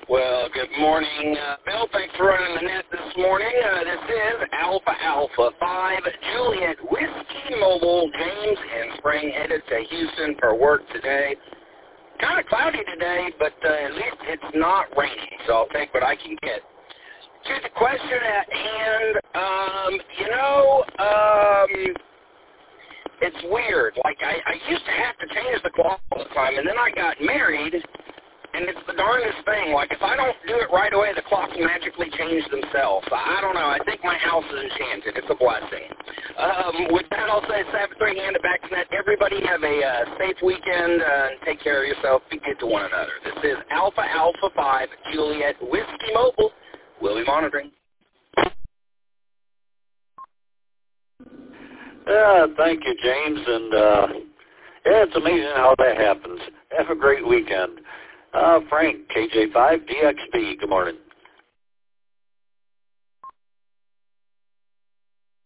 Well, good morning, Bill. Thanks for running the net this morning. This is Alpha Alpha 5 Juliet Whiskey Mobile. James in Spring headed to Houston for work today. Kind of cloudy today, but at least it's not raining, so I'll take what I can get. To the question at hand, it's weird. Like, I used to have to change the clock all the time, and then I got married, and it's the darndest thing. Like, if I don't do it right away, the clocks magically change themselves. I don't know. I think my house is enchanted. It's a blessing. With that, I'll say Sabbath 3, hand it back to that. Everybody have a safe weekend and take care of yourself. Be good to one another. This is Alpha Alpha 5 Juliet Whiskey Mobile. We'll be monitoring. Thank you, James. And, it's amazing how that happens. Have a great weekend. Frank, KJ5, DXB, good morning.